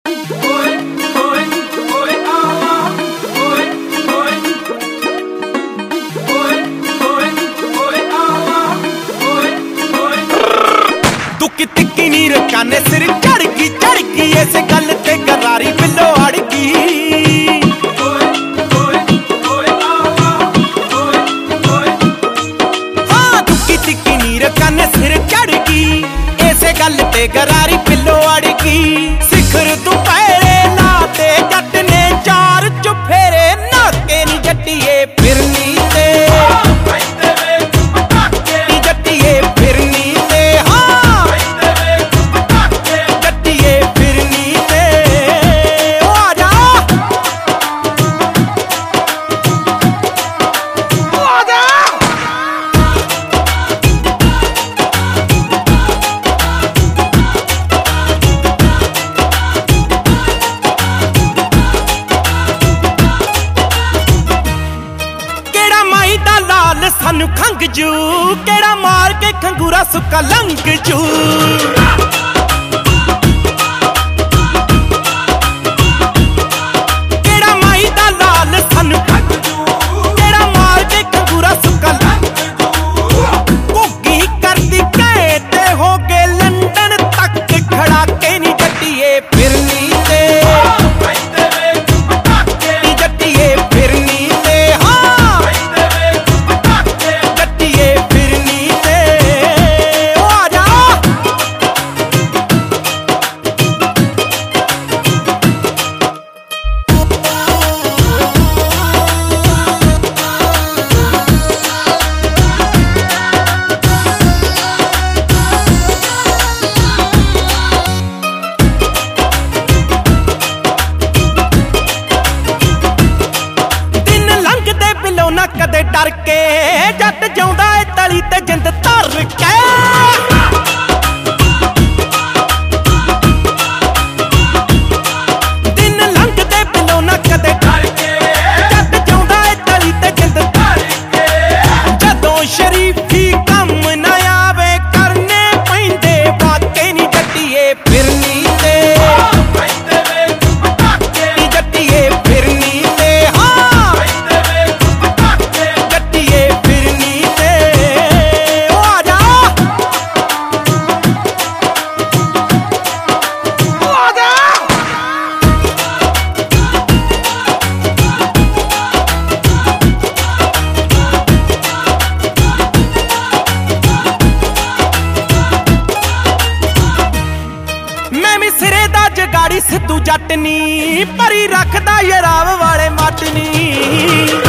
दुकी तिक्की नीर काने सिर चढ़ गई इस गल ते गरारी बिल्लो अड़ गई। हाँ दुकी तिक्की नीर काने सिर चढ़ गई इस गल ते गरारी बिल्लो अड़ गई। सिखर दुपहरे लाते जट ने चार चुफेरे नाके नी जट्टिए फिरनी ते सानू खंग जू केड़ा मार के खंगूरा सुक्का लंघ जू। केड़ा माई दा लाल सानू खंग जू केड़ा मार के खंगूरा सुक्का लंघ जू। घुग्गी करदी कहते हो गए लंदन तक खड़ा के नी जट्टिए फिरनी ते कदे डर के जट जाउंदा ए तली ते जिंद धर के। दिन लंघदे बिलो ना कदे डर के जट जाउंदा ए तली ते जिंद धर के। जदों शरीफी कम ना आवे करने पैंदे बातें नी जट्टिए फिरनी ते सिरे दा जगाड़ी सिद्धू जट नी परी रखदा यराव वाले मट नी।